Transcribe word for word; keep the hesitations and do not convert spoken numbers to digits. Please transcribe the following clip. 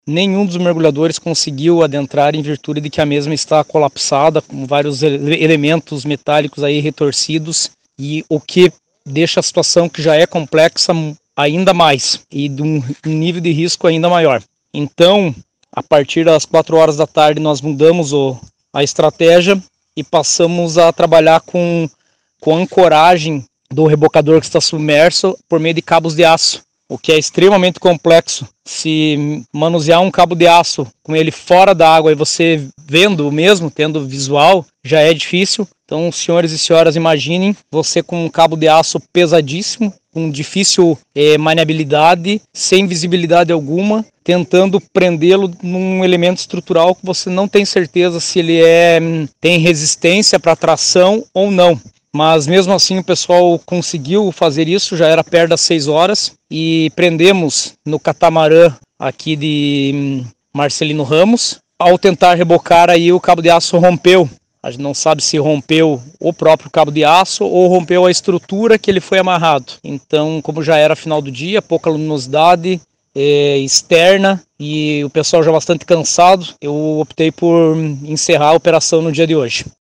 nenhum dos mergulhadores conseguiu adentrar em virtude de que a mesma está colapsada, com vários ele elementos metálicos aí retorcidos, e o que deixa a situação que já é complexa ainda mais, e de um nível de risco ainda maior. Então, a partir das quatro horas da tarde, nós mudamos o, a estratégia e passamos a trabalhar com, com ancoragem do rebocador que está submerso por meio de cabos de aço, o que é extremamente complexo. Se manusear um cabo de aço com ele fora da água e você vendo o mesmo, tendo visual, já é difícil. Então, senhores e senhoras, imaginem você com um cabo de aço pesadíssimo, com difícil eh, maniabilidade, sem visibilidade alguma, tentando prendê-lo num elemento estrutural que você não tem certeza se ele é, tem resistência para tração ou não. Mas mesmo assim o pessoal conseguiu fazer isso, já era perto das seis horas, e prendemos no catamarã aqui de Marcelino Ramos. Ao tentar rebocar, aí o cabo de aço rompeu. A gente não sabe se rompeu o próprio cabo de aço ou rompeu a estrutura que ele foi amarrado. Então, como já era final do dia, pouca luminosidade é, externa e o pessoal já bastante cansado, eu optei por encerrar a operação no dia de hoje.